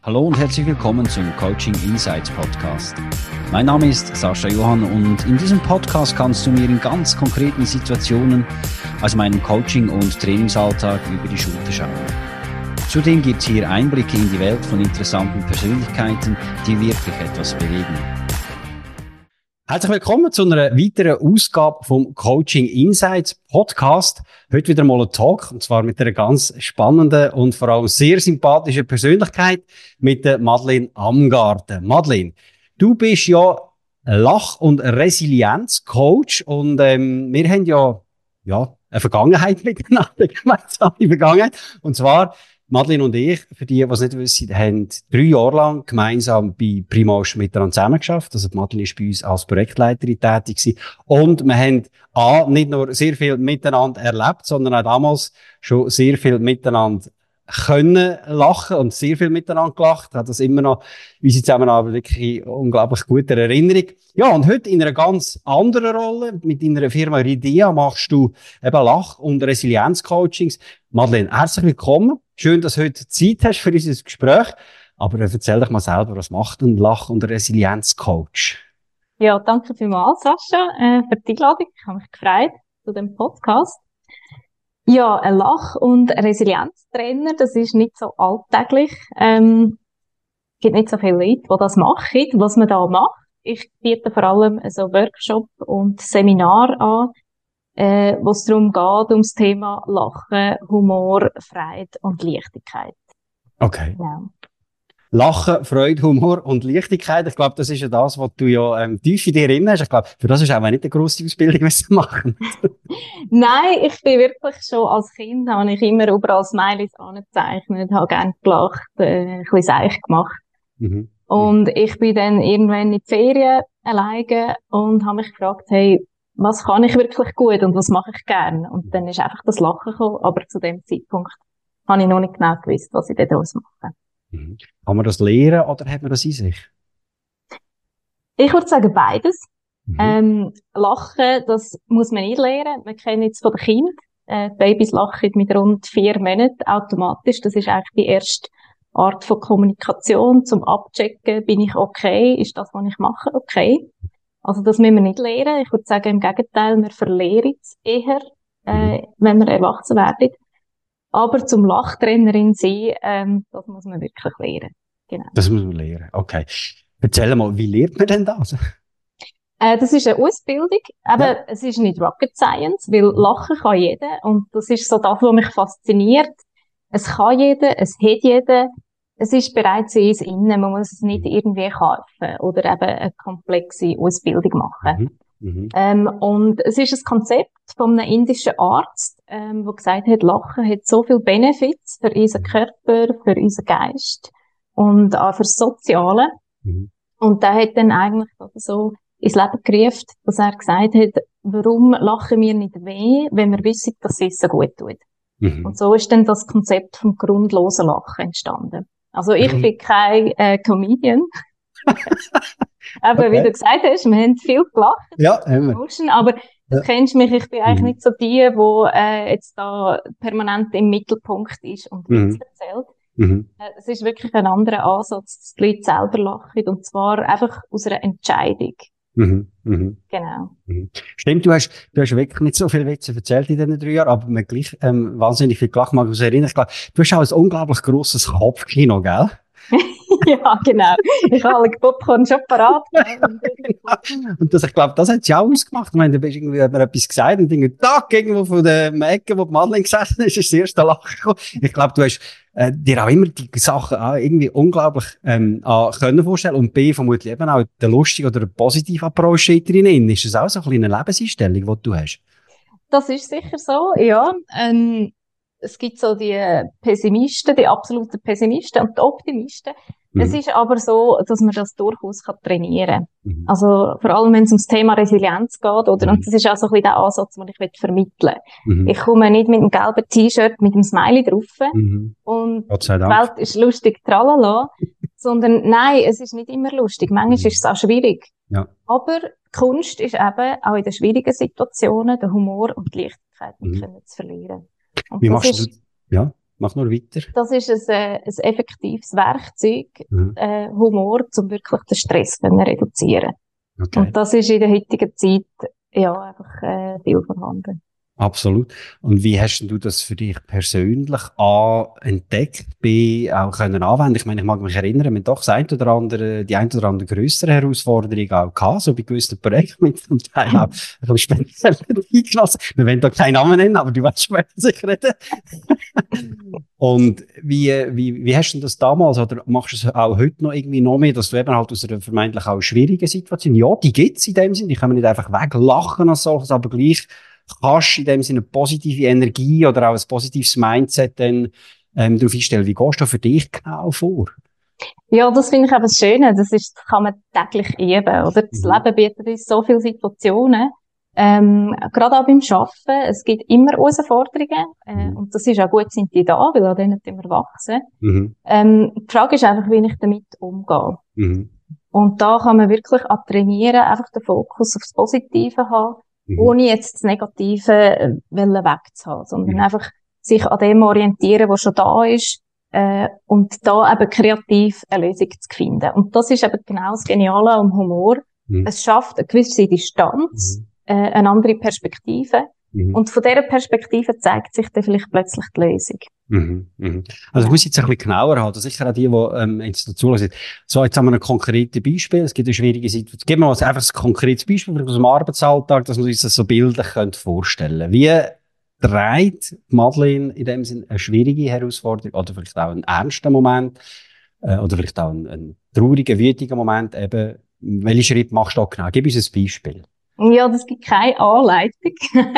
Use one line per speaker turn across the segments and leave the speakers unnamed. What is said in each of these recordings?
Hallo und herzlich willkommen zum Coaching Insights Podcast. Mein Name ist Sascha Johann und in diesem Podcast kannst du mir in ganz konkreten Situationen aus meinem Coaching- und Trainingsalltag über die Schulter schauen. Zudem gibt es hier Einblicke in die Welt von interessanten Persönlichkeiten, die wirklich etwas bewegen. Herzlich willkommen zu einer weiteren Ausgabe vom Coaching Insights Podcast. Heute wieder mal ein Talk, und zwar mit einer ganz spannenden und vor allem sehr sympathischen Persönlichkeit, mit der Madeleine Amgarden. Madeleine, du bist ja Lach- und Resilienzcoach und wir haben ja eine Vergangenheit miteinander, gemeinsame Vergangenheit. Und zwar Madeleine und ich, für die es nicht wissen, haben 3 Jahre lang gemeinsam bei Primage miteinander zusammengearbeitet. Also Madeleine war bei uns als Projektleiterin tätig gewesen. Und wir haben nicht nur sehr viel miteinander erlebt, sondern auch damals schon sehr viel miteinander können lachen und sehr viel miteinander gelacht. Hat das immer noch unsere Zusammenarbeit wirklich unglaublich gute Erinnerung. Ja, und heute in einer ganz anderen Rolle, mit deiner Firma Ridea, machst du eben Lach- und Resilienzcoachings. Madeleine, herzlich willkommen. Schön, dass du heute Zeit hast für unser Gespräch. Aber erzähl doch mal selber, was macht ein Lach- und Resilienzcoach?
Ja, danke vielmals, Sascha, für die Einladung. Ich habe mich gefreut zu dem Podcast. Ja, ein Lach- und Resilienztrainer, das ist nicht so alltäglich. Gibt nicht so viele Leute, die das machen. Was man da macht, ich biete vor allem so Workshop und Seminar an, wo es darum geht, ums Thema Lachen, Humor, Freude und Leichtigkeit.
Okay.
Genau.
Lachen, Freude, Humor und Leichtigkeit. Ich glaube, das ist ja das, was du ja tief in dir drin hast. Ich glaube, für das ist auch nicht eine grosse Ausbildung müssen machen.
Nein, ich bin wirklich schon als Kind, habe ich immer überall Smileys angezeichnet, habe gerne gelacht, ein bisschen seich gemacht.
Mhm.
Und ich bin dann irgendwann in die Ferien alleine und habe mich gefragt, hey, was kann ich wirklich gut und was mache ich gern? Und dann ist einfach das Lachen gekommen, aber zu dem Zeitpunkt habe ich noch nicht genau gewusst, was ich daraus mache.
Mhm. Kann man das lernen oder hat man das in sich?
Ich würde sagen, beides.
Mhm.
Lachen, das muss man nicht lernen. Wir kennen es von den Kindern. Babys lachen mit rund 4 Monaten automatisch. Das ist eigentlich die erste Art von Kommunikation, zum Abchecken, bin ich okay? Ist das, was ich mache, okay? Also das müssen wir nicht lernen. Ich würde sagen, im Gegenteil, wir verlieren es eher, wenn wir erwachsen werden. Aber zum Lachtrainerin sein, das muss man wirklich lernen. Genau.
Das muss man lernen. Okay. Erzähl mal, wie lernt man denn das?
Das ist eine Ausbildung, aber
Ja.
es ist nicht Rocket Science, weil lachen kann jeder und das ist so das, was mich fasziniert. Es kann jeder, es hat jeder, es ist bereits in uns innen, man muss es nicht irgendwie kaufen oder eben eine komplexe Ausbildung machen.
Mhm. Mhm.
Und es ist ein Konzept von einem indischen Arzt, der gesagt hat, Lachen hat so viele Benefits für unseren Körper, für unseren Geist und auch für das Soziale.
Mhm.
Und der hat dann eigentlich so ins Leben gerufen, dass er gesagt hat, warum lachen wir nicht weh, wenn wir wissen, dass es so gut tut.
Mhm.
Und so ist dann das Konzept vom grundlosen Lachen entstanden. Also ich bin kein Comedian. Aber wie du gesagt hast, wir haben viel gelacht.
Ja, immer.
Emotion, aber du kennst mich, ich bin eigentlich nicht so die, die jetzt da permanent im Mittelpunkt ist und Witze erzählt.
Mhm.
Es ist wirklich ein anderer Ansatz, dass die Leute selber lachen, und zwar einfach aus einer Entscheidung.
Mhm. Mhm.
Genau.
Mhm. Stimmt, du hast wirklich nicht so viel Witze erzählt in diesen 3 Jahren, aber man gleich wahnsinnig viel gelacht. Mag ich mich erinnern. Ich glaube, du hast auch ein unglaublich grosses Kopfkino, gell?
Ja, genau. Ich habe alle Popcorn schon parat.
Und das, ich glaube, das hat sie auch ausgemacht. Ich meine, da hat mir etwas gesagt und irgendwie, irgendwo von der Ecke, wo die Madeleine gesessen ist das erste Lachen gekommen. Ich glaube, du hast dir auch immer die Sachen auch irgendwie unglaublich A, können vorstellen und B, vermutlich eben auch der lustige oder der positive Approach drin. Ist das auch so eine kleine Lebenseinstellung, die du hast?
Das ist sicher so, ja. Es gibt so die Pessimisten, die absoluten Pessimisten und die Optimisten. Es ist aber so, dass man das durchaus trainieren kann. Also vor allem, wenn es ums Thema Resilienz geht, oder? Und das ist auch so ein bisschen der Ansatz, den ich vermitteln will. Ich komme nicht mit einem gelben T-Shirt mit einem Smiley drauf und
Gott sei
die
Dank.
Welt ist lustig, tralala. Sondern nein, es ist nicht immer lustig. Manchmal ist es auch schwierig.
Ja.
Aber Kunst ist eben auch in den schwierigen Situationen der Humor und die Leichtigkeit nicht zu verlieren. Und
Wie
das
machst du
ist,
das? Ja. mach nur weiter.
Das ist ein effektives Werkzeug, Humor, um wirklich den Stress zu reduzieren. Okay. Und das ist in der heutigen Zeit ja einfach viel vorhanden.
Absolut. Und wie hast du das für dich persönlich entdeckt, auch können anwenden? Ich meine, ich mag mich erinnern, wir haben doch die ein oder andere grössere Herausforderung auch gehabt, so bei gewissen Projekten mit zum Teil auch ein bisschen speziell eingelassen. Wir wollen da keinen Namen nennen, aber du weißt, was ich rede. Und wie hast du das damals, oder machst du es auch heute noch irgendwie noch mehr, dass du eben halt aus einer vermeintlich auch schwierigen Situation, ja, die gibt's in dem Sinn, die können wir nicht einfach weglachen als solches, aber gleich kannst in dem Sinne eine positive Energie oder auch ein positives Mindset dann darauf einstellen. Wie gehst du für dich genau vor?
Ja, das finde ich eben das Schöne. Das kann man täglich üben, oder? Das Leben bietet uns so viele Situationen. Gerade auch beim Arbeiten. Es gibt immer Herausforderungen. Und das ist auch gut, sind die da, weil an denen wir wachsen. Die Frage ist einfach, wie ich damit umgehe. Und da kann man wirklich trainieren, einfach den Fokus aufs Positive haben. Ohne jetzt das Negative wegzuhaben, sondern einfach sich an dem orientieren, was schon da ist, und da eben kreativ eine Lösung zu finden. Und das ist eben genau das Geniale am Humor. Es schafft eine gewisse Distanz, eine andere Perspektive. Und von dieser Perspektive zeigt sich dann vielleicht plötzlich die Lösung.
Also ich muss jetzt ein bisschen genauer haben, sicher auch die jetzt dazu hören. So, jetzt haben wir ein konkretes Beispiel. Es gibt eine schwierige Situation. Geben wir uns einfach ein konkretes Beispiel aus dem Arbeitsalltag, dass wir uns das so bildlich vorstellen können. Wie trägt Madeleine in dem Sinn eine schwierige Herausforderung oder vielleicht auch einen ernsten Moment oder vielleicht auch einen traurigen, wütigen Moment eben? Welchen Schritt machst du da genau? Gib uns ein Beispiel.
Ja, das gibt keine Anleitung.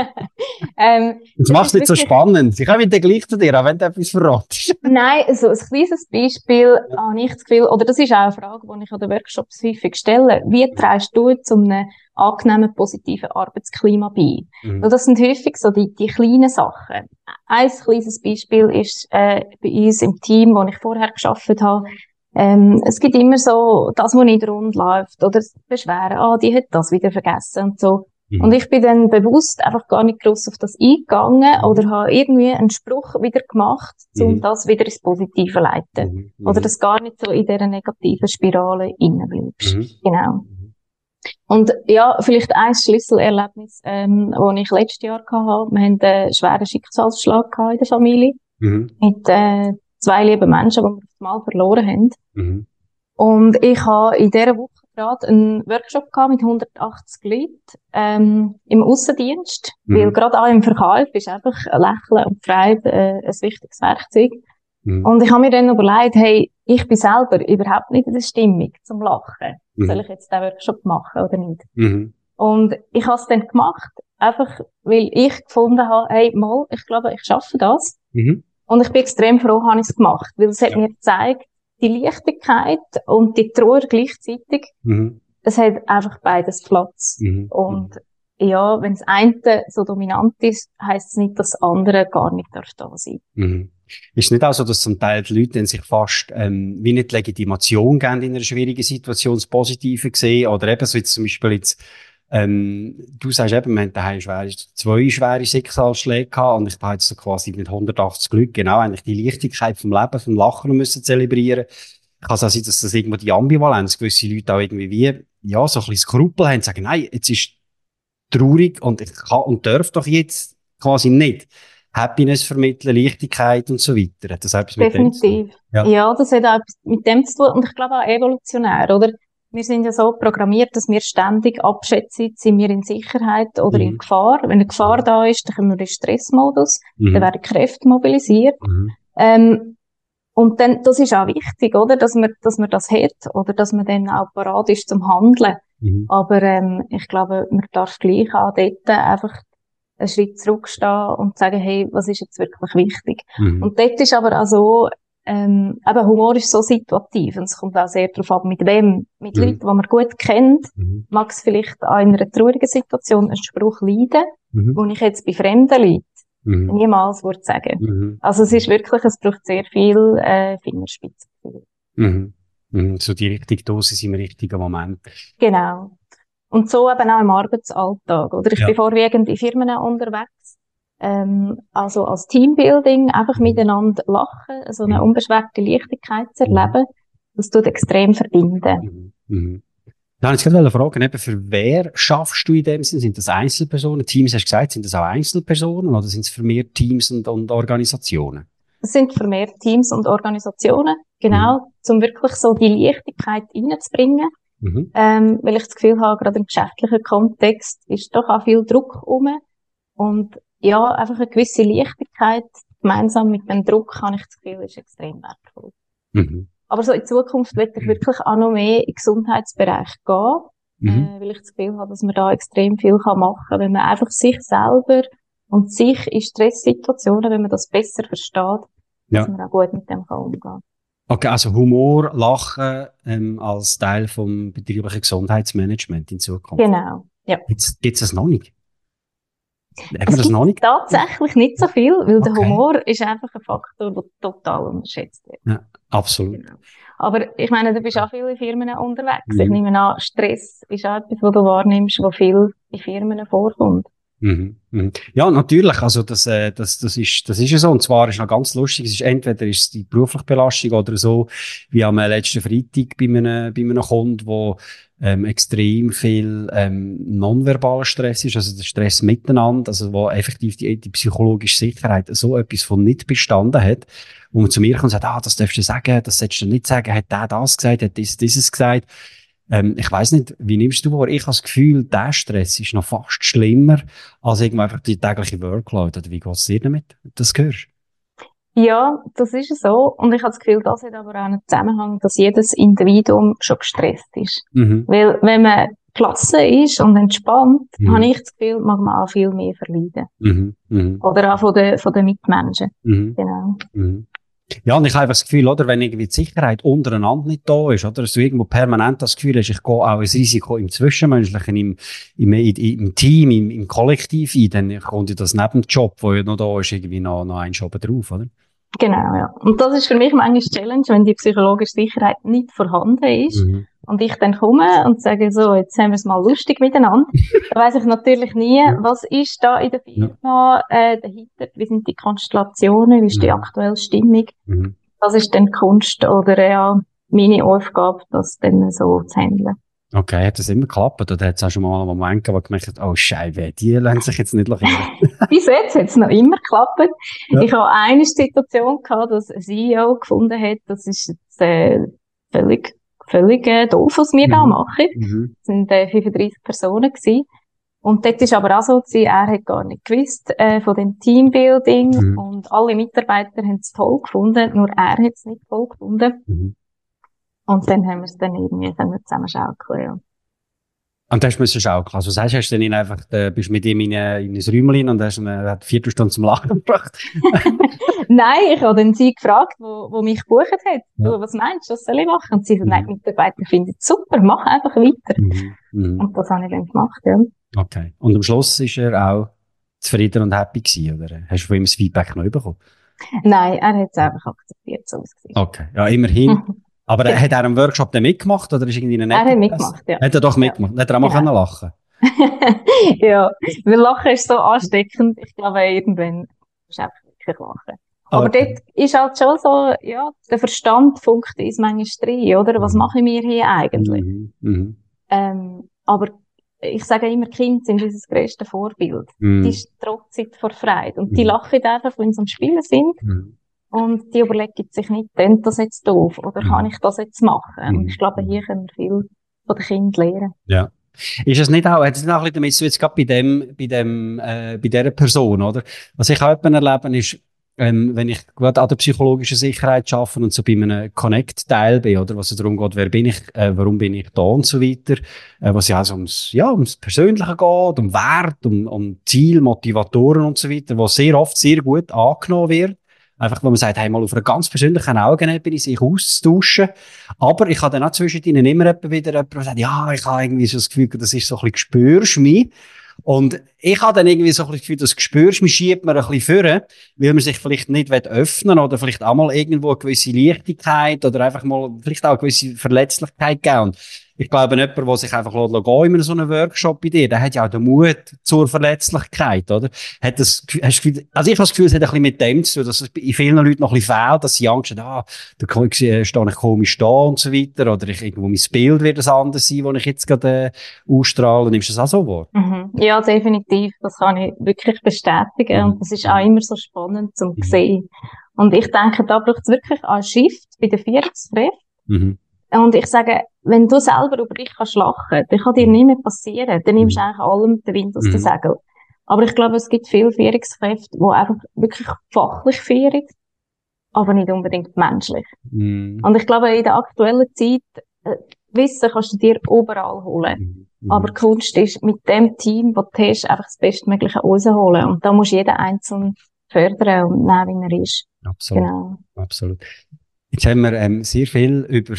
Das macht es nicht so spannend. Ich komme wieder gleich zu dir, auch wenn du etwas verratest.
Nein, so ein kleines Beispiel habe ich das Gefühl, oder das ist auch eine Frage, die ich an den Workshops häufig stelle. Wie trägst du zu einem angenehmen, positiven Arbeitsklima bei? Und das sind häufig so die kleinen Sachen. Ein kleines Beispiel ist bei uns im Team, wo ich vorher gearbeitet habe. Es gibt immer so, das, was nicht rund läuft, oder Beschweren, die hat das wieder vergessen und so. Und ich bin dann bewusst einfach gar nicht gross auf das eingegangen oder habe irgendwie einen Spruch wieder gemacht, um das wieder ins Positive zu leiten. Oder dass gar nicht so in dieser negativen Spirale reinbleibst. Genau. Und ja, vielleicht ein Schlüsselerlebnis, das ich letztes Jahr hatte. Wir haben einen schweren Schicksalsschlag in der Familie. Mit 2 lieben Menschen, die wir auf einmal verloren haben. Und ich habe in dieser Woche gerade einen Workshop gehabt mit 180 Leuten im Aussendienst, weil gerade auch im Verkauf ist einfach Lächeln und Freude ein wichtiges Werkzeug. Und ich habe mir dann überlegt, hey, ich bin selber überhaupt nicht in der Stimmung zum Lachen. Soll ich jetzt den Workshop machen oder nicht? Und ich habe es dann gemacht, einfach weil ich gefunden habe, hey, mal, ich glaube, ich schaffe das. Und ich bin extrem froh, habe ich es gemacht, weil es hat mir gezeigt, die Leichtigkeit und die Trauer gleichzeitig, es hat einfach beides Platz. Und ja, wenn das eine so dominant ist, heisst es nicht, dass das andere gar nicht da sein darf.
Ist es nicht auch so, dass zum Teil die Leute sich fast wie nicht Legitimation geben in einer schwierigen Situation, das Positive sehen, oder eben so jetzt zum Beispiel jetzt du sagst eben, wir haben daheim 2 schwere Schicksalsschläge gehabt und ich habe jetzt so quasi mit 180 Leuten genau eigentlich die Leichtigkeit vom Leben, vom Lachen müssen zelebrieren. Kann es auch sein, dass das irgendwo die Ambivalenz gewisse Leute auch irgendwie ja, so ein bisschen Skrupel haben, sagen, nein, jetzt ist traurig und ich kann und darf doch jetzt quasi nicht Happiness vermitteln, Leichtigkeit und so weiter. Hat das etwas mit dem zu tun?
Definitiv. Ja, das hat auch etwas mit dem zu tun und ich glaube auch evolutionär, oder? Wir sind ja so programmiert, dass wir ständig abschätzen, sind wir in Sicherheit oder in Gefahr. Wenn eine Gefahr da ist, dann kommen wir in den Stressmodus, dann werden Kräfte mobilisiert. Und dann, das ist auch wichtig, oder? Dass man das hat, oder dass man dann auch parat ist zum Handeln. Aber, ich glaube, man darf gleich auch dort einfach einen Schritt zurückstehen und sagen, hey, was ist jetzt wirklich wichtig? Und dort ist aber auch so, eben Humor ist so situativ und es kommt auch sehr darauf ab, mit wem. Mit Leuten, die man gut kennt, mag es vielleicht auch in einer traurigen Situation einen Spruch leiden, wo ich jetzt bei fremden Leuten niemals würde sagen. Also es ist wirklich, es braucht sehr viel Fingerspitzengefühl.
So die richtige Dosis im richtigen Moment.
Genau. Und so eben auch im Arbeitsalltag, oder? Ich bin vorwiegend in Firmen unterwegs. Also als Teambuilding einfach miteinander lachen, so eine unbeschwerte Leichtigkeit zu erleben, das tut extrem verbinden.
Da wollte ich gerade fragen, eben, für wer schaffst du in dem Sinn? Sind das Einzelpersonen? Teams, hast du gesagt, sind das auch Einzelpersonen oder sind es vermehrt Teams und Organisationen?
Es sind vermehrt Teams und Organisationen, genau, um wirklich so die Leichtigkeit reinzubringen. Weil ich das Gefühl habe, gerade im geschäftlichen Kontext ist doch auch viel Druck rum. Und ja, einfach eine gewisse Leichtigkeit gemeinsam mit dem Druck, habe ich das Gefühl, ist extrem wertvoll. Aber so in Zukunft will ich wirklich auch noch mehr in den Gesundheitsbereich gehen, weil ich das Gefühl habe, dass man da extrem viel machen kann, wenn man einfach sich selber und sich in Stresssituationen, wenn man das besser versteht, dass man auch gut mit dem umgehen kann.
Okay, also Humor, Lachen als Teil vom betrieblichen Gesundheitsmanagement in Zukunft.
Genau, ja.
Gibt's das noch nicht?
Es gibt tatsächlich nicht so viel, weil der Humor ist einfach ein Faktor, der total unterschätzt wird.
Ja, absolut. Genau.
Aber ich meine, du bist auch viele Firmen unterwegs. Ich nehme an, Stress ist auch etwas, was du wahrnimmst, was viel in Firmen vorkommt.
Ja, natürlich. Also, das ist ja so. Und zwar ist noch ganz lustig. Es ist entweder ist die berufliche Belastung oder so, wie am letzten Freitag bei einem Kunden, wo extrem viel nonverbaler Stress ist, also der Stress miteinander, also wo effektiv die psychologische Sicherheit so etwas von nicht bestanden hat, wo man zu mir kommt und sagt, das darfst du sagen, das sollst du nicht sagen, hat der das gesagt, hat dieses gesagt. Ich weiss nicht, wie nimmst du wahr? Ich habe das Gefühl, der Stress ist noch fast schlimmer als irgendwie einfach die tägliche Workload. Oder wie geht's dir damit? Das hörst?
Ja, das ist so. Und ich habe das Gefühl, das hat aber auch einen Zusammenhang, dass jedes Individuum schon gestresst ist. Weil, wenn man gelassen ist und entspannt, habe ich das Gefühl, mag man auch viel mehr verleiden. Oder auch von den Mitmenschen. Genau.
Ja, und ich habe einfach das Gefühl, oder, wenn irgendwie die Sicherheit untereinander nicht da ist, oder, dass du irgendwo permanent das Gefühl hast, ich gehe auch ein Risiko im Zwischenmenschlichen, im Team, im Kollektiv ein, dann kommt ja das neben dem Job, wo ja noch da ist, irgendwie noch ein Job drauf, oder?
Genau, ja. Und das ist für mich manchmal eine Challenge, wenn die psychologische Sicherheit nicht vorhanden ist. Und ich dann komme und sage so, jetzt haben wir es mal lustig miteinander. Da weiss ich natürlich nie, was ist da in der Firma dahinter, wie sind die Konstellationen, wie ist die aktuelle Stimmung. Das ist dann Kunst oder meine Aufgabe, das dann so zu handeln.
Okay, hat das immer geklappt? Oder hat es auch schon mal einen Moment gegeben, wo du gemerkt hast, oh Scheibe, die lassen sich jetzt nicht lachen?
Bis jetzt hat es noch immer geklappt. Ja. Ich habe eine Situation gehabt, dass ein CEO gefunden hat, das ist jetzt völlig doof, was wir da machen. Es waren 35 Personen gewesen. Und dort ist aber auch so gewesen, er hat gar nicht gewusst von dem Teambuilding und alle Mitarbeiter haben es toll gefunden, nur er hat es nicht toll gefunden. Und dann haben wir es dann irgendwie zusammen schaukeln, ja.
Und da hast du schaukeln. Also, was hast du denn einfach, bist mit ihm in ein Räumchen und hast eine Viertelstunde zum Lachen gebracht?
Nein, ich habe dann sie gefragt, wo mich gebucht hat. Ja. Du, was meinst du, was soll ich machen? Und sie sagt, nein, die Mitarbeiter finden es super, mach einfach weiter. Und das habe ich dann gemacht, ja. Okay.
Und am Schluss ist er auch zufrieden und happy gewesen, oder? Hast du von ihm das Feedback noch bekommen?
Nein, er hat es einfach akzeptiert, so wie es war.
Okay, ja, immerhin. Aber hat er am Workshop dann mitgemacht, oder ist irgendwie eine nette?
Er hat mitgemacht, ja.
Hat er doch mitgemacht? Ja. Hat er auch mal können lachen?
Ja, weil Lachen ist so ansteckend. Ich glaube, irgendwann musst du einfach wirklich lachen. Aber dort ist halt schon so, ja, der Verstand funkt ins manchmal rein, oder? Was mache ich mir hier eigentlich? Aber ich sage immer, Kinder sind unser grösstes Vorbild. Die strotzen vor Freude. Und die lachen einfach, wenn sie am Spielen sind. Und die überlegen sich nicht, klingt das jetzt doof? Oder kann ich das jetzt machen? Und ich glaube, hier können wir viel von den Kindern lernen.
Ja. Ist es nicht auch, hat es nicht auch ein bisschen damit zu tun, jetzt gerade bei dieser Person, oder? Was ich auch erlebe, ist, wenn ich gerade an der psychologischen Sicherheit arbeite und so bei einem Connect-Teil bin, oder? Was es darum geht, wer bin ich, warum bin ich da und so weiter. Was ja also ums Persönliche geht, um Wert, um Ziel, Motivatoren und so weiter, was sehr oft sehr gut angenommen wird. Einfach, wenn man sagt, hey, mal auf einer ganz persönlichen Augenebene sich auszutauschen. Aber ich habe dann auch zwischendrin immer wieder jemand, der sagt, ja, ich habe irgendwie so das Gefühl, das ist so ein bisschen, spürst mich. Und ich habe dann irgendwie so ein bisschen das Gefühl, das spürst mich, schiebt mir ein bisschen vor, weil man sich vielleicht nicht öffnen will oder vielleicht auch mal irgendwo eine gewisse Leichtigkeit oder einfach mal vielleicht auch eine gewisse Verletzlichkeit geben. Und ich glaube, jemand, der sich einfach gehen lässt, in so einem Workshop bei dir, der hat ja auch den Mut zur Verletzlichkeit, oder? Hast du das Gefühl, also ich habe das Gefühl, es hat ein bisschen mit dem zu tun, dass es in vielen Leuten noch ein bisschen fehlt, dass sie Angst haben, stehe ich komisch da und so weiter, oder irgendwo mein Bild wird ein anderes sein, das ich jetzt gerade ausstrahle. Nimmst du das auch so wahr?
Mhm. Ja, definitiv. Das kann ich wirklich bestätigen. Und das ist auch immer so spannend zum sehen. Und ich denke, da braucht es wirklich einen Shift bei den Führungskräften.
Mhm.
Und ich sage, wenn du selber über dich kannst lachen, dann kann dir nicht mehr passieren. Dann nimmst du eigentlich allem den Wind aus den Segeln. Aber ich glaube, es gibt viele Führungskräfte, die einfach wirklich fachlich führen, aber nicht unbedingt menschlich. Und ich glaube, in der aktuellen Zeit, Wissen kannst du dir überall holen. Aber die Kunst ist, mit dem Team, das du hast, einfach das Bestmögliche rausholen. Und da muss jeder einzeln fördern und nehmen, wie er ist.
Absolut. Genau. Absolut. Jetzt haben wir sehr viel über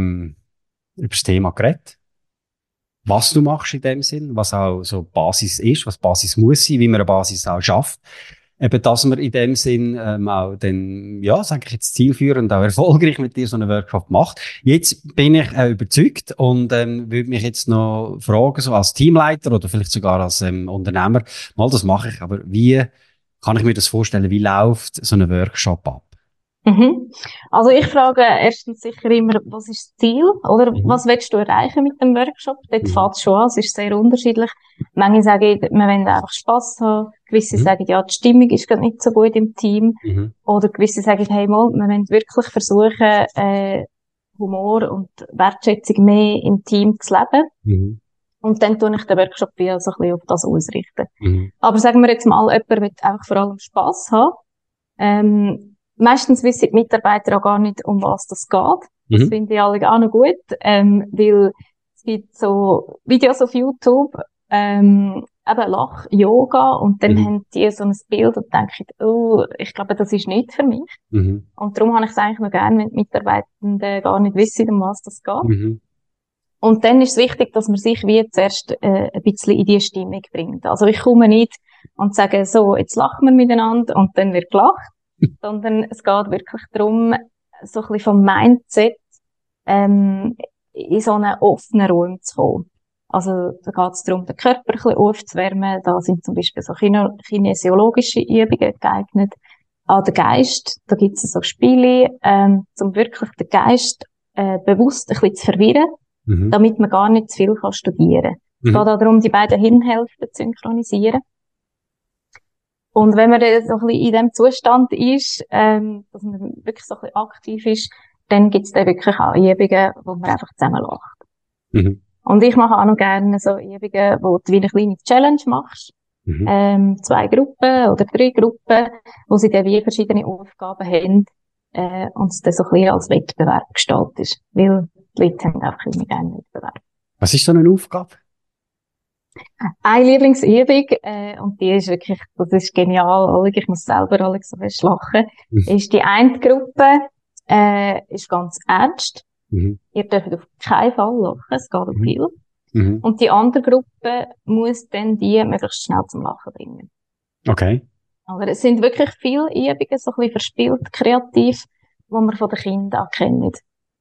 das Thema geredet. Was du machst in dem Sinn, was auch so Basis ist, was Basis muss sein, wie man eine Basis auch schafft. Eben, dass man in dem Sinn auch dann, ja, sage ich jetzt, zielführend, auch erfolgreich mit dir so einen Workshop macht. Jetzt bin ich überzeugt und würde mich jetzt noch fragen, so als Teamleiter oder vielleicht sogar als Unternehmer, mal das mache ich, aber wie kann ich mir das vorstellen, wie läuft so ein Workshop ab?
Also ich frage erstens sicher immer, was ist das Ziel, oder was willst du erreichen mit dem Workshop? Dort fängt es schon an, es ist sehr unterschiedlich. Manche sagen, wir wollen einfach Spass haben, gewisse sagen, ja, die Stimmung ist gerade nicht so gut im Team, oder gewisse sagen, hey mal, wir wollen wirklich versuchen, Humor und Wertschätzung mehr im Team zu leben. Und dann tue ich den Workshop wieder so ein bisschen auf das ausrichten. Aber sagen wir jetzt mal, jemand will einfach vor allem Spass haben. Meistens wissen die Mitarbeiter auch gar nicht, um was das geht. Das finde ich alle auch noch gut, weil es gibt so Videos auf YouTube, eben Lach-Yoga, und dann haben die so ein Bild und denken, oh, ich glaube, das ist nicht für mich. Und darum habe ich es eigentlich noch gerne, wenn die Mitarbeitenden gar nicht wissen, um was das geht. Und dann ist es wichtig, dass man sich wie zuerst ein bisschen in die Stimmung bringt. Also ich komme nicht und sage so, jetzt lachen wir miteinander und dann wird gelacht. Sondern es geht wirklich darum, so ein bisschen vom Mindset in so einen offenen Raum zu kommen. Also da geht es darum, den Körper ein bisschen aufzuwärmen. Da sind zum Beispiel so kinesiologische Übungen geeignet. An den Geist, da gibt es so Spiele, um wirklich den Geist bewusst ein bisschen zu verwirren, damit man gar nicht zu viel studieren kann. Es geht auch darum, die beiden Hirnhälften zu synchronisieren. Und wenn man dann so ein bisschen in dem Zustand ist, dass man wirklich so ein bisschen aktiv ist, dann gibt's dann wirklich auch Übungen, wo man einfach zusammen lacht. Und ich mache auch noch gerne so Übungen, wo du wie eine kleine Challenge machst. 2 Gruppen oder 3 Gruppen, wo sie dann wie verschiedene Aufgaben haben, und es dann so ein bisschen als Wettbewerb gestaltet ist. Weil die Leute haben einfach immer gerne Wettbewerb.
Was ist so eine Aufgabe?
Eine Lieblingsübung, und die ist wirklich, das ist genial, ich muss selber alles so fest lachen, ist die eine Gruppe, ist ganz ernst. Ihr dürft auf keinen Fall lachen, es geht um viel. Und die andere Gruppe muss dann die möglichst schnell zum Lachen bringen.
Okay.
Aber es sind wirklich viele Übungen, so ein bisschen verspielt, kreativ, die man von den Kindern auch kennt.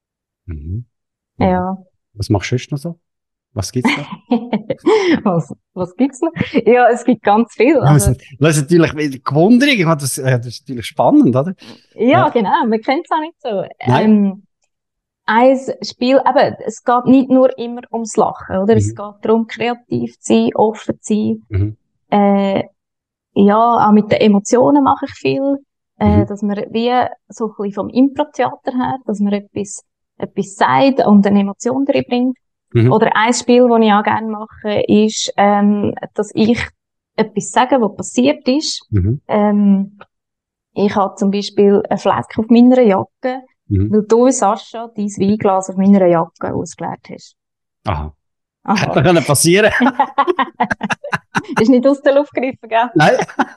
Ja.
Was machst du sonst noch so? Was gibt's da?
was gibt's noch? Ja, es gibt ganz viel.
Also, das ist natürlich gewundert. Das ist natürlich spannend, oder?
Ja, genau. Man kennt es auch nicht so. Ein Spiel, eben, es geht nicht nur immer ums Lachen, oder? Es geht darum, kreativ zu sein, offen zu sein. Ja, auch mit den Emotionen mache ich viel. Dass man wie so ein bisschen vom Impro-Theater her, dass man etwas sagt und eine Emotion drin bringt. Oder ein Spiel, das ich auch gerne mache, ist, dass ich etwas sage, was passiert ist. Ich habe zum Beispiel einen Fleck auf meiner Jacke, weil du, Sascha, dein Weinglas auf meiner Jacke ausgeleert hast.
Aha. Das kann passieren.
Ist nicht aus der Luft gegriffen, gell?
Nein.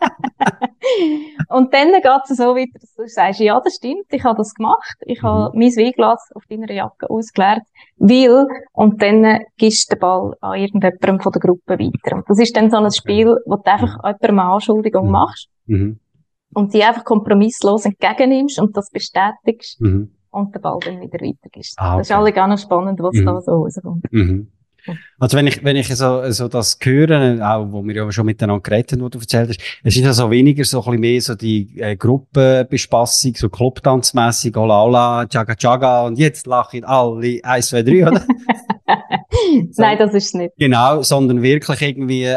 Und dann geht es so weiter, dass du sagst, ja, das stimmt, ich habe das gemacht, ich habe mein Weinglas auf deiner Jacke ausgeleert, weil, und dann gibst du den Ball an irgendjemandem von der Gruppe weiter. Und das ist dann so ein Spiel, wo du einfach jemandem eine Anschuldigung machst und die einfach kompromisslos entgegennimmst und das bestätigst. und den Ball dann wieder weitergibst.
Okay.
Das ist alle gar noch spannend, was da so rauskommt.
Also wenn ich so das höre, auch wo wir ja schon miteinander geredet haben, wo du erzählt hast, es ist ja so weniger so ein bisschen mehr so die Gruppenbespassung, so Clubtanzmässig, hola hola, chaga chaga und jetzt lachen alle 1, 2, 3, oder? So.
Nein, das ist es nicht.
Genau, sondern wirklich irgendwie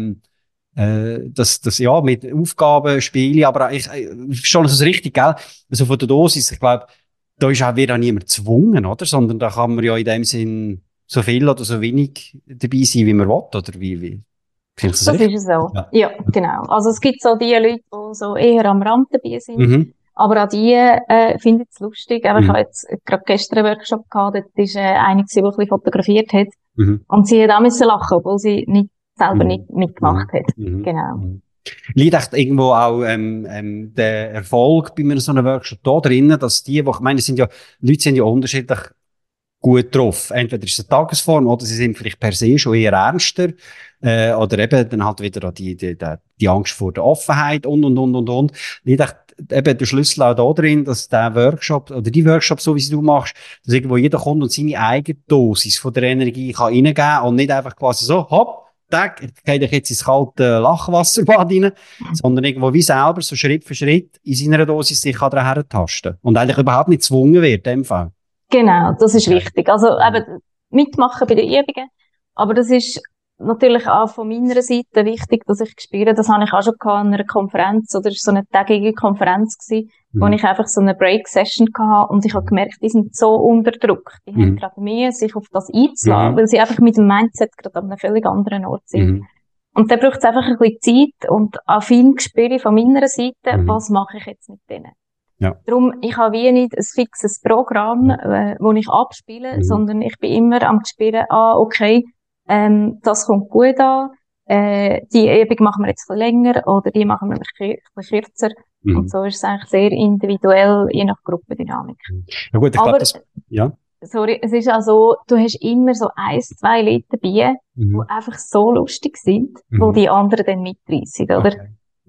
das ja mit Aufgaben, Spiele, aber ich schon so richtig, gell? Also von der Dosis, ich glaube, wird auch niemand gezwungen, oder? Sondern da kann man ja in dem Sinn so viel oder so wenig dabei sein, wie man will, oder wie? Findest du das richtig?
Ist so. Ja, genau. Also es gibt so die Leute, die so eher am Rand dabei sind. Aber auch die finden es lustig. Aber ich habe jetzt gerade gestern einen Workshop gehabt, dort ist eine, die ein bisschen fotografiert hat. Und sie hat auch müssen lachen, obwohl sie selber nicht mitgemacht hat. Genau.
Liegt echt irgendwo auch der Erfolg bei so einem Workshop da drinnen, dass ich meine, Leute sind ja unterschiedlich gut drauf. Entweder ist es eine Tagesform oder sie sind vielleicht per se schon eher ernster, oder eben dann halt wieder die Angst vor der Offenheit und. Liegt echt eben der Schlüssel auch da drin, dass der Workshop oder die Workshop, so wie sie du machst, dass irgendwo jeder kommt und seine eigene Dosis von der Energie kann reingeben und nicht einfach quasi so, hopp, ich gehe dich jetzt ins kalte Lachwasserbad rein, sondern irgendwo wie selber so Schritt für Schritt in seiner Dosis sich daran tasten und eigentlich überhaupt nicht gezwungen wird, in dem Fall.
Genau, das ist wichtig. Also eben mitmachen bei den Übungen, aber das ist natürlich auch von meiner Seite wichtig, dass ich spüre, das habe ich auch schon gehabt an einer Konferenz, oder es war so eine tägige Konferenz gewesen, wo ich einfach so eine Break-Session hatte und ich habe gemerkt, die sind so unter Druck. Die haben gerade Mühe, sich auf das einzulassen, weil sie einfach mit dem Mindset gerade an einem völlig anderen Ort sind. Und da braucht es einfach ein bisschen Zeit und auch viel Gespür von meiner Seite, was mache ich jetzt mit denen. Ja. Darum, ich habe wie nicht ein fixes Programm, wo ich abspiele, sondern ich bin immer am Spielen, okay, das kommt gut an, die Übung machen wir jetzt ein bisschen länger oder die machen wir ein bisschen kürzer. Und so ist es eigentlich sehr individuell, je nach Gruppendynamik.
Ja gut, ich glaube,
Sorry, es ist auch so, du hast immer so 1, 2 Leute dabei, die einfach so lustig sind, wo die anderen dann mitreissen, oder?
Okay.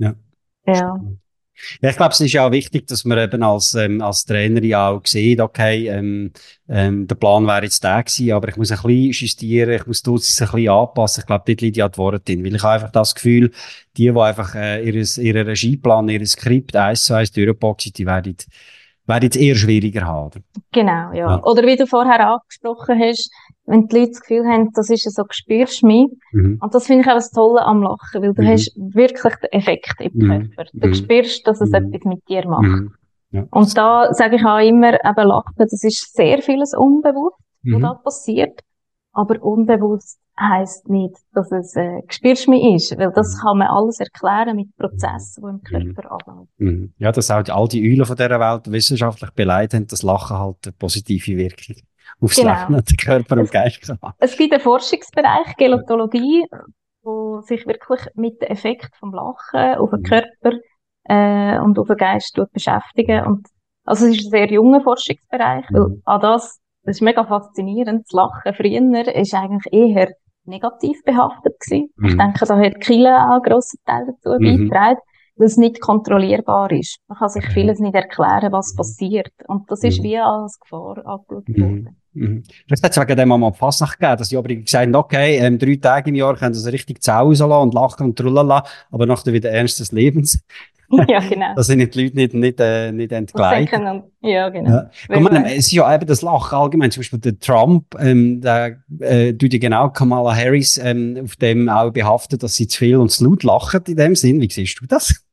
Ja. Ja, ich glaube, es ist ja auch wichtig, dass man eben als Trainer ja auch sieht, okay, der Plan wäre jetzt der gewesen, aber ich muss ein bisschen justieren, ich muss die Dosis ein bisschen anpassen. Ich glaube, dort liegt ja die Worte drin, weil ich habe einfach das Gefühl, die einfach ihren Regieplan, ihr Skript 1:1 durchboxen, die werden es eher schwieriger haben.
Genau, ja. Oder wie du vorher angesprochen hast, wenn die Leute das Gefühl haben, das ist so, spürst du mich. Und das finde ich auch das Tolle am Lachen, weil du hast wirklich den Effekt im Körper. Du spürst, dass es etwas mit dir macht. Ja. Und da sage ich auch immer, eben Lachen, das ist sehr vieles unbewusst, was da passiert. Aber unbewusst heisst nicht, dass es spürst du mich ist, weil das kann man alles erklären mit Prozessen, die im Körper ablaufen.
Ja, dass auch all die Eulen von dieser Welt wissenschaftlich beleidigt haben, dass Lachen halt eine positive Wirkung aufs Leben, den Körper und Geist hat.
Es gibt einen Forschungsbereich, Gelotologie, wo sich wirklich mit dem Effekt vom Lachen auf den Körper und auf den Geist beschäftigen. Und also es ist ein sehr junger Forschungsbereich, weil auch das ist mega faszinierend. Das Lachen früher ist eigentlich eher negativ behaftet gewesen. Ich denke, da hat Kille auch einen grossen Teil dazu beigetragen, weil es nicht kontrollierbar ist. Man kann sich vieles nicht erklären, was passiert. Und das ist wie als Gefahr angeschaut worden.
Vielleicht hat es wegen dem mal die Fasnacht gegeben, dass die aber gesagt haben, okay, 3 Tage im Jahr können sie richtig Zau rauslassen und lachen und trulala, aber nachher wieder Ernst des Lebens.
Ja, genau.
Das sind die Leute nicht entgleitet.
Ja, genau. Ja.
Ich meine, es ist ja eben das Lachen allgemein. Zum Beispiel der Trump, der tut ja genau Kamala Harris auf dem auch behaftet, dass sie zu viel und zu laut lachen in dem Sinn. Wie siehst du das?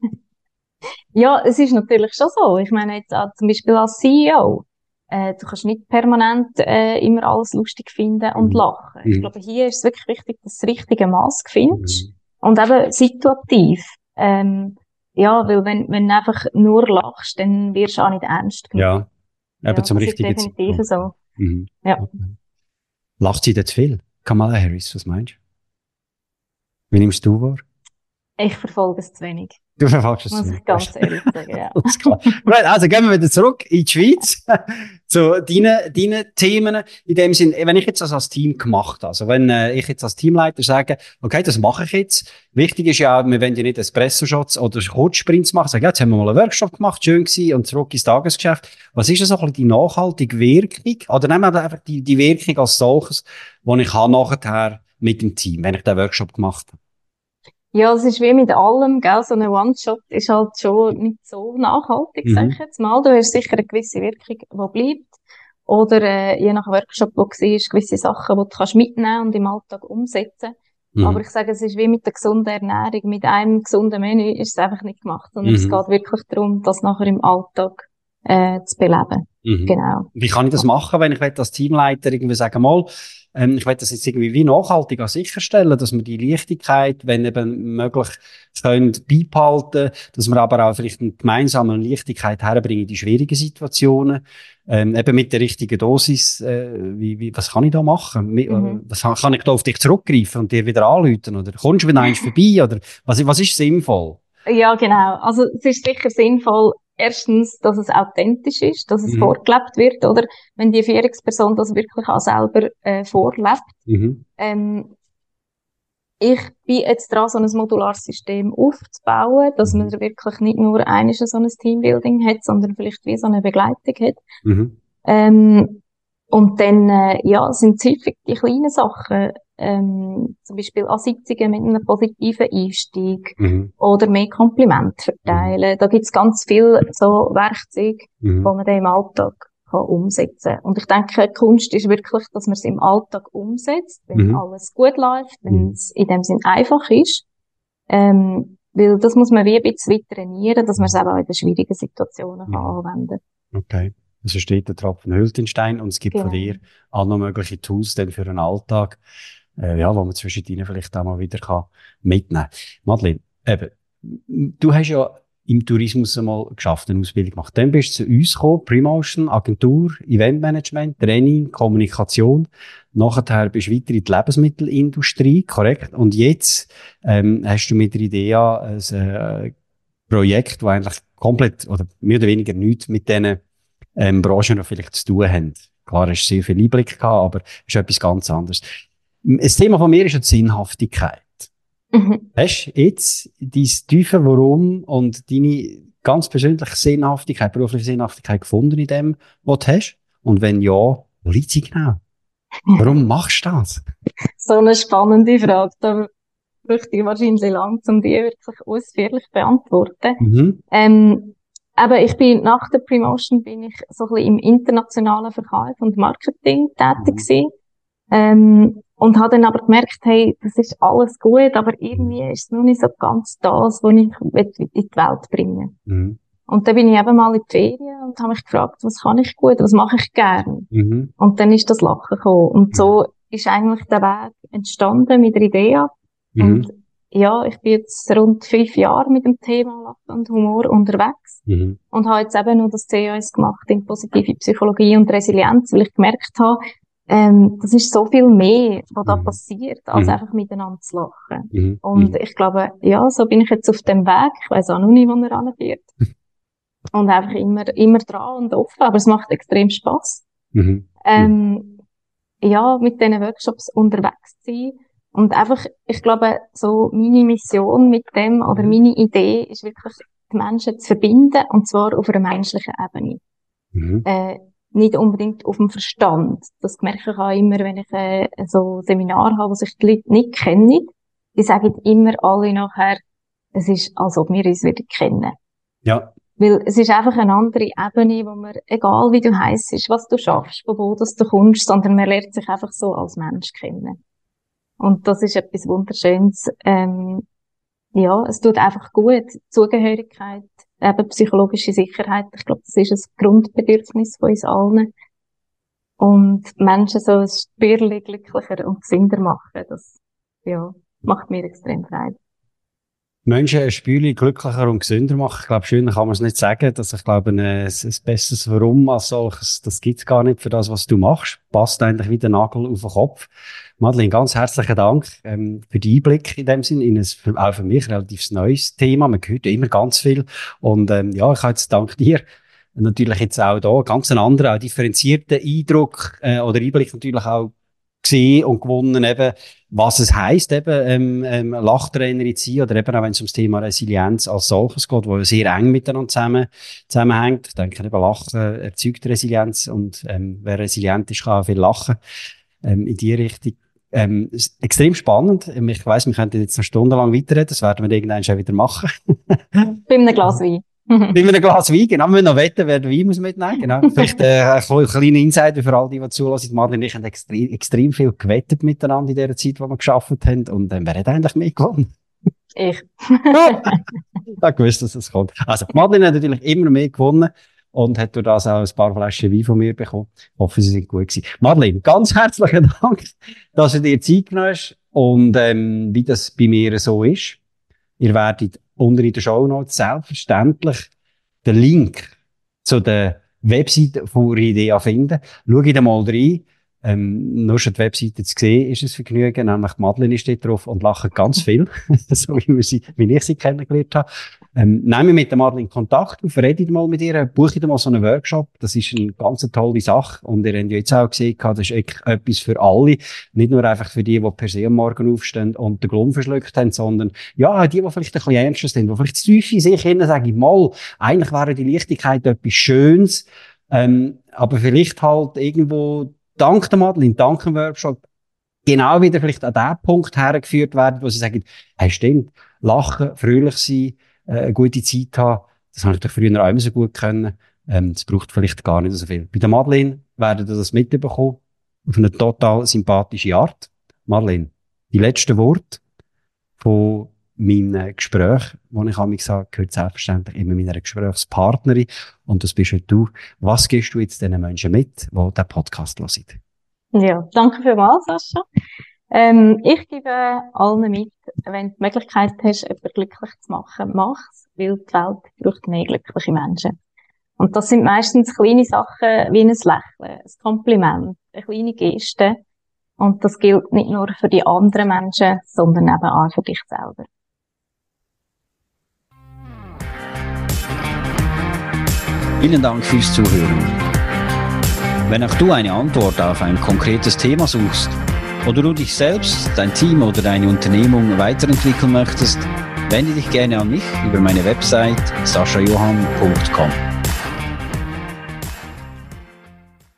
Ja, es ist natürlich schon so. Ich meine, jetzt auch zum Beispiel als CEO, du kannst nicht permanent immer alles lustig finden und lachen. Ich glaube, hier ist es wirklich wichtig, dass du das richtige Maß findest. Und eben situativ. Ja, weil wenn du einfach nur lachst, dann wirst du auch nicht ernst genommen.
Ja, eben zum richtigen
Zeitpunkt. Das ist definitiv so. Ja.
Lacht sie jetzt viel? Kamala Harris, was meinst du? Wie nimmst du wahr?
Ich verfolge es zu wenig.
Du verfolgst es
zu wenig. Muss ich ganz ehrlich sagen, ja.
Alles klar. Also gehen wir wieder zurück in die Schweiz, zu deinen Themen. In dem Sinn, wenn ich jetzt das als Team gemacht habe, also wenn ich jetzt als Teamleiter sage, okay, das mache ich jetzt. Wichtig ist ja, wir wollen ja nicht Espresso-Shots oder Kurzsprints machen. Sagen, ja, jetzt haben wir mal einen Workshop gemacht, schön gewesen und zurück ins Tagesgeschäft. Was ist so ein bisschen die nachhaltige Wirkung? Oder nehmen wir einfach die Wirkung als solches, die ich habe nachher mit dem Team, wenn ich den Workshop gemacht habe?
Ja, es ist wie mit allem, gell? So ein One-Shot ist halt schon nicht so nachhaltig, sag ich jetzt mal. Du hast sicher eine gewisse Wirkung, die bleibt. Oder, je nach Workshop, wo du siehst, gewisse Sachen, die du kannst mitnehmen und im Alltag umsetzen. Aber ich sage, es ist wie mit der gesunden Ernährung. Mit einem gesunden Menü ist es einfach nicht gemacht, sondern es geht wirklich darum, das nachher im Alltag, zu beleben. Genau.
Wie kann ich das machen, wenn ich als Teamleiter irgendwie sagen, mal, ich will das jetzt irgendwie wie nachhaltig sicherstellen, dass wir die Leichtigkeit, wenn eben möglich, können beibehalten, dass wir aber auch vielleicht eine gemeinsame Leichtigkeit herbringen in die schwierigen Situationen, eben mit der richtigen Dosis, was kann ich da machen? Was kann ich da auf dich zurückgreifen und dir wieder anrufen? Oder kommst du wieder eins vorbei? Oder was ist sinnvoll?
Ja, genau. Also, es ist sicher sinnvoll, erstens, dass es authentisch ist, dass es vorgelebt wird, oder? Wenn die Führungsperson das wirklich auch selber vorlebt. Ich bin jetzt dran, so ein modulares System aufzubauen, dass man wirklich nicht nur eines so ein Teambuilding hat, sondern vielleicht wie so eine Begleitung hat. Und dann, ja, sind es häufig die kleinen Sachen, zum Beispiel an Sitzungen mit einem positiven Einstieg oder mehr Komplimente verteilen. Da gibt's ganz viel so Werkzeuge, die man dann im Alltag kann umsetzen. Und ich denke, die Kunst ist wirklich, dass man es im Alltag umsetzt, wenn alles gut läuft, wenn es in dem Sinn einfach ist. Weil das muss man wie ein bisschen trainieren, dass man es auch in den schwierigen Situationen kann anwenden.
Okay. Also steht der Tropfen höhlt den Stein und es gibt von dir auch noch mögliche Tools denn für den Alltag, ja, wo man zwischendrin vielleicht auch mal wieder kann mitnehmen. Madeleine, eben, du hast ja im Tourismus einmal geschafft, eine Ausbildung gemacht. Dann bist du zu uns gekommen, Premotion, Agentur, Eventmanagement, Training, Kommunikation. Nachher bist du weiter in die Lebensmittelindustrie, korrekt? Und jetzt hast du mit der Idee ein Projekt, das eigentlich komplett oder mehr oder weniger nichts mit diesen Branchen noch vielleicht zu tun haben. Klar, hast du sehr viel Einblick gehabt, aber es ist etwas ganz anderes. Das Thema von mir ist die Sinnhaftigkeit. Hast du jetzt dein tiefe Warum und deine ganz persönliche Sinnhaftigkeit, berufliche Sinnhaftigkeit gefunden in dem, was du hast? Und wenn ja, wo liegt sie genau? Warum machst du das?
So eine spannende Frage. Da bräuchte ich wahrscheinlich lang, um die wirklich ausführlich zu beantworten. Aber ich bin nach der Premotion bin ich so ein bisschen im internationalen Verkauf und Marketing tätig gewesen. Und habe dann aber gemerkt, hey, das ist alles gut, aber irgendwie ist es noch nicht so ganz das, was ich in die Welt bringen will. Und dann bin ich eben mal in die Ferien und habe mich gefragt, was kann ich gut, was mache ich gern? Und dann ist das Lachen gekommen. Und so ist eigentlich der Weg entstanden mit der Idee. Und ja, ich bin jetzt rund 5 Jahre mit dem Thema Lachen und Humor unterwegs. Und habe jetzt eben noch das CAS gemacht in positive Psychologie und Resilienz, weil ich gemerkt habe, das ist so viel mehr, was da passiert, als einfach miteinander zu lachen. Und ich glaube, ja, so bin ich jetzt auf dem Weg. Ich weiss auch noch nicht, wo er anführt. Und einfach immer dran und offen. Aber es macht extrem Spass. Ja, mit diesen Workshops unterwegs zu sein. Und einfach, ich glaube, so meine Mission mit dem oder meine Idee ist wirklich, die Menschen zu verbinden. Und zwar auf einer menschlichen Ebene. Nicht unbedingt auf dem Verstand. Das merke ich auch immer, wenn ich so Seminar habe, wo sich die Leute nicht kennen. Die sagen immer alle nachher, es ist, als ob wir uns wieder kennen.
Ja.
Weil es ist einfach eine andere Ebene, wo man, egal wie du heisst, was du schaffst, von wo du kommst, sondern man lernt sich einfach so als Mensch kennen. Und das ist etwas Wunderschönes. Ja, es tut einfach gut. Zugehörigkeit, eben psychologische Sicherheit. Ich glaube, das ist ein Grundbedürfnis von uns allen. Und Menschen so ein Spürchen glücklicher und gesünder machen, das, ja, macht mir extrem Freude.
Menschen ein Spürchen glücklicher und gesünder machen. Ich glaube, schöner kann man es nicht sagen. Dass ich glaube, ein besseres Warum als solches, das gibt's gar nicht für das, was du machst. Passt eigentlich wie der Nagel auf den Kopf. Madeleine, ganz herzlichen Dank für den Einblick in dem Sinn in ein, auch für mich relativ neues Thema. Man hört ja immer ganz viel. Und ja, ich habe jetzt dank dir natürlich jetzt auch da ganz einen anderen, auch differenzierten Eindruck oder Einblick natürlich auch gesehen und gewonnen, eben, was es heisst, eben, Lachtrainerin zu sein, oder eben auch, wenn es ums Thema Resilienz als solches geht, wo ja sehr eng miteinander zusammenhängt. Ich denke, eben, Lachen erzeugt Resilienz, und wer resilient ist, kann auch viel lachen, in die Richtung. Extrem spannend. Ich weiss, wir könnten jetzt noch stundenlang weiterreden, das werden wir irgendwann schon wieder machen.
Bei einem Glas Wein.
Bei einem Glas Wein, genau. Wir müssen noch wetten, wer den Wein muss mitnehmen. Genau. Vielleicht ein kleiner Insider für all die zulassen. Madeleine und ich haben extrem viel gewettet miteinander in der Zeit, wo wir gearbeitet haben. Und wer hat eigentlich mitgewonnen?
Ich.
Ich wusste, dass das kommt. Also, Madeleine hat natürlich immer mehr gewonnen und hat durch das auch ein paar Flaschen Wein von mir bekommen. Ich hoffe, sie sind gut gewesen. Madeleine, ganz herzlichen Dank, dass du dir Zeit genommen hast. Und wie das bei mir so ist, ihr werdet unter in den Shownotes selbstverständlich den Link zu der Webseite von Idea finden. Schaut da mal rein. Nur schon die Webseite zu sehen, ist ein Vergnügen. Nämlich Madeleine steht drauf und lacht ganz viel. So wie ich sie kennengelernt habe. Nehme mit der Madeleine Kontakt auf, redet mal mit ihr, buche mal so einen Workshop. Das ist eine ganz tolle Sache. Und ihr habt ja jetzt auch gesehen, das ist etwas für alle. Nicht nur einfach für die per se am Morgen aufstehen und den Glum verschluckt haben, sondern, ja, die vielleicht ein bisschen ernster sind, die vielleicht zu tief in sich hinein sagen, mal, eigentlich wäre die Leichtigkeit etwas Schönes, aber vielleicht halt irgendwo, dank der Madeleine, dank dem Workshop, genau wieder vielleicht an den Punkt hergeführt werden, wo sie sagen, hey, stimmt, lachen, fröhlich sein, eine gute Zeit haben, das habe ich doch früher auch immer so gut können. Das braucht vielleicht gar nicht so viel. Bei der Madeleine werden ihr das mitbekommen, auf eine total sympathische Art. Madeleine, die letzten Worte von meinem Gespräch, wo ich mich sage, gehört selbstverständlich immer meiner Gesprächspartnerin. Und das bist du. Was gibst du jetzt den Menschen mit, die diesen Podcast hören?
Ja, danke vielmals, Sascha. Ich gebe allen mit, wenn du die Möglichkeit hast, jemanden glücklich zu machen, mach's, weil die Welt braucht mehr glückliche Menschen. Und das sind meistens kleine Sachen wie ein Lächeln, ein Kompliment, eine kleine Geste. Und das gilt nicht nur für die anderen Menschen, sondern eben auch für dich selber.
Vielen Dank fürs Zuhören. Wenn auch du eine Antwort auf ein konkretes Thema suchst oder du dich selbst, dein Team oder deine Unternehmung weiterentwickeln möchtest, wende dich gerne an mich über meine Website saschajohann.com.